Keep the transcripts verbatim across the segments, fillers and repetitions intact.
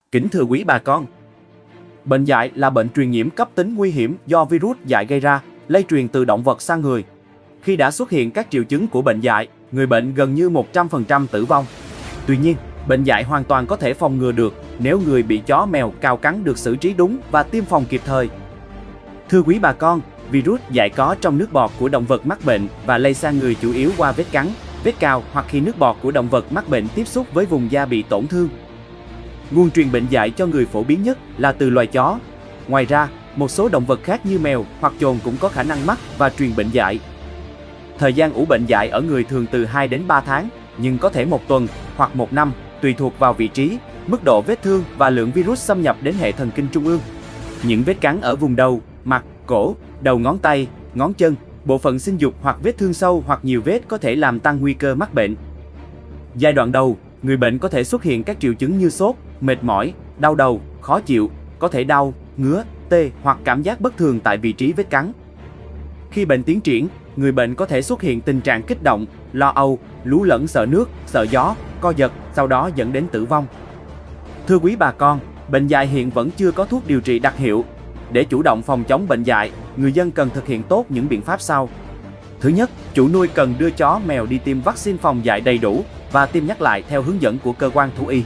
Kính thưa quý bà con, bệnh dại là bệnh truyền nhiễm cấp tính nguy hiểm do virus dại gây ra, lây truyền từ động vật sang người. Khi đã xuất hiện các triệu chứng của bệnh dại, người bệnh gần như một trăm phần trăm tử vong. Tuy nhiên, bệnh dại hoàn toàn có thể phòng ngừa được nếu người bị chó mèo cào cắn được xử trí đúng và tiêm phòng kịp thời. Thưa quý bà con, virus dại có trong nước bọt của động vật mắc bệnh và lây sang người chủ yếu qua vết cắn, vết cào hoặc khi nước bọt của động vật mắc bệnh tiếp xúc với vùng da bị tổn thương. Nguồn truyền bệnh dại cho người phổ biến nhất là từ loài chó. Ngoài ra, một số động vật khác như mèo hoặc chồn cũng có khả năng mắc và truyền bệnh dại. Thời gian ủ bệnh dại ở người thường từ hai đến ba tháng, nhưng có thể một tuần hoặc một năm, tùy thuộc vào vị trí, mức độ vết thương và lượng virus xâm nhập đến hệ thần kinh trung ương. Những vết cắn ở vùng đầu, mặt, cổ, đầu ngón tay, ngón chân, bộ phận sinh dục hoặc vết thương sâu hoặc nhiều vết có thể làm tăng nguy cơ mắc bệnh. Giai đoạn đầu, người bệnh có thể xuất hiện các triệu chứng như sốt, mệt mỏi, đau đầu, khó chịu, có thể đau, ngứa, tê hoặc cảm giác bất thường tại vị trí vết cắn. Khi bệnh tiến triển, người bệnh có thể xuất hiện tình trạng kích động, lo âu, lú lẫn sợ nước, sợ gió, co giật, sau đó dẫn đến tử vong. Thưa quý bà con, bệnh dại hiện vẫn chưa có thuốc điều trị đặc hiệu. Để chủ động phòng chống bệnh dại, người dân cần thực hiện tốt những biện pháp sau. Thứ nhất, chủ nuôi cần đưa chó mèo đi tiêm vaccine phòng dại đầy đủ và tiêm nhắc lại theo hướng dẫn của cơ quan thú y.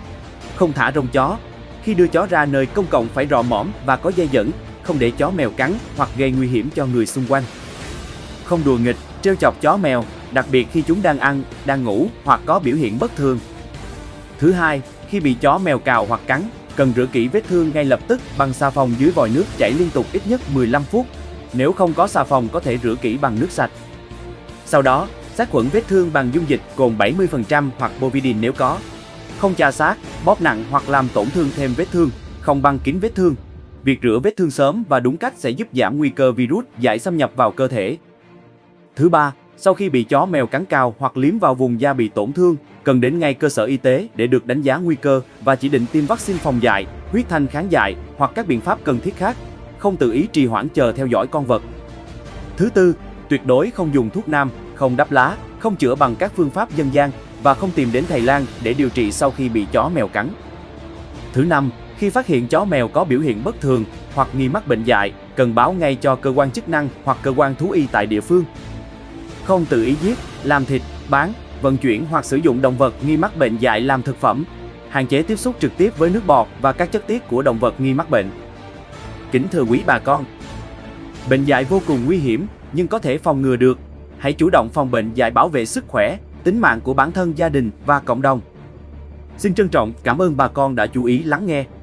Không thả rông chó. Khi đưa chó ra nơi công cộng phải rọ mõm và có dây dẫn, không để chó mèo cắn hoặc gây nguy hiểm cho người xung quanh. Không đùa nghịch, trêu chọc chó mèo, đặc biệt khi chúng đang ăn, đang ngủ hoặc có biểu hiện bất thường. Thứ hai, khi bị chó mèo cào hoặc cắn, cần rửa kỹ vết thương ngay lập tức bằng xà phòng dưới vòi nước chảy liên tục ít nhất mười lăm phút. Nếu không có xà phòng có thể rửa kỹ bằng nước sạch. Sau đó, sát khuẩn vết thương bằng dung dịch cồn bảy mươi phần trăm hoặc Bovidin nếu có. Không chà xát, bóp nặng hoặc làm tổn thương thêm vết thương, không băng kín vết thương. Việc rửa vết thương sớm và đúng cách sẽ giúp giảm nguy cơ virus dại xâm nhập vào cơ thể. Thứ ba, sau khi bị chó mèo cắn cào hoặc liếm vào vùng da bị tổn thương, cần đến ngay cơ sở y tế để được đánh giá nguy cơ và chỉ định tiêm vaccine phòng dại, huyết thanh kháng dại hoặc các biện pháp cần thiết khác. Không tự ý trì hoãn chờ theo dõi con vật. Thứ tư, tuyệt đối không dùng thuốc nam, không đắp lá, không chữa bằng các phương pháp dân gian và không tìm đến thầy lang để điều trị sau khi bị chó mèo cắn. Thứ năm, khi phát hiện chó mèo có biểu hiện bất thường hoặc nghi mắc bệnh dại, cần báo ngay cho cơ quan chức năng hoặc cơ quan thú y tại địa phương. Không tự ý giết, làm thịt, bán, vận chuyển hoặc sử dụng động vật nghi mắc bệnh dại làm thực phẩm. Hạn chế tiếp xúc trực tiếp với nước bọt và các chất tiết của động vật nghi mắc bệnh. Kính thưa quý bà con, bệnh dại vô cùng nguy hiểm nhưng có thể phòng ngừa được. Hãy chủ động phòng bệnh dại, bảo vệ sức khỏe, tính mạng của bản thân, gia đình và cộng đồng. Xin trân trọng cảm ơn bà con đã chú ý lắng nghe.